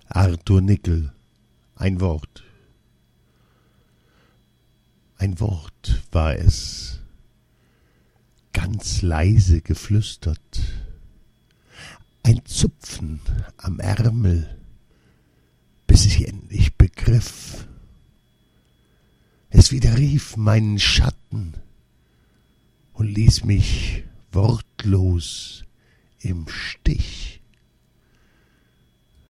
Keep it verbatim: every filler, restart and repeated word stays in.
Arthur Nickel, ein Wort. Ein Wort war es, ganz leise geflüstert, ein Zupfen am Ärmel, bis ich endlich begriff. Es widerrief meinen Schatten und ließ mich wortlos im Stich.